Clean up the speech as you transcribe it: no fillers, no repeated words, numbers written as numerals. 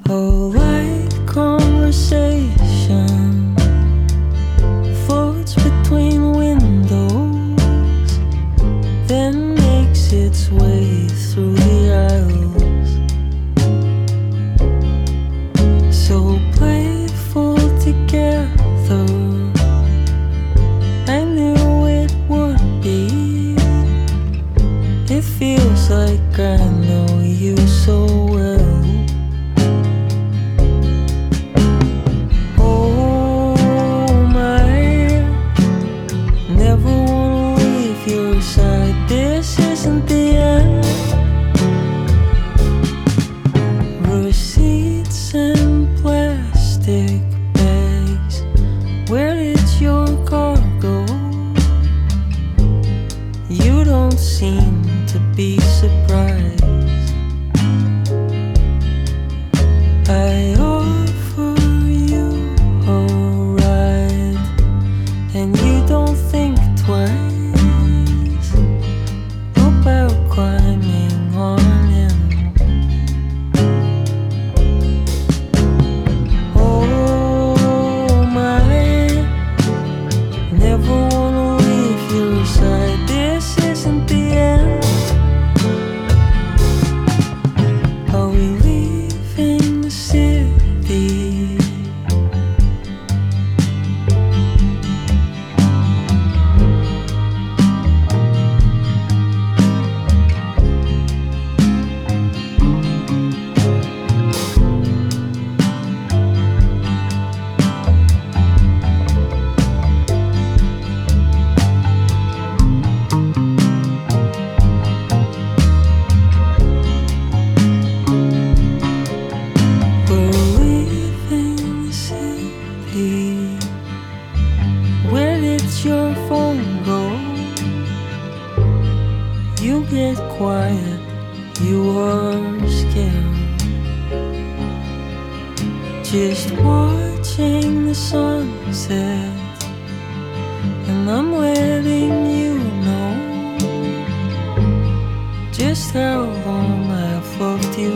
Oh, light conversation floats between windows, then makes its way through the aisles. So playful together, I knew it would be. It feels like I know you so well. This isn't the end. Receipts and plastic bags. Where did your car go? You don't seem to be surprised. I offer you a ride, and you don't think twice about climbing on in. Oh my, never wanna leave your side. This isn't the end. Are we leaving the city? Where did your phone go? You get quiet, you are scared. Just watching the sunset, and I'm letting you know just how long I've loved you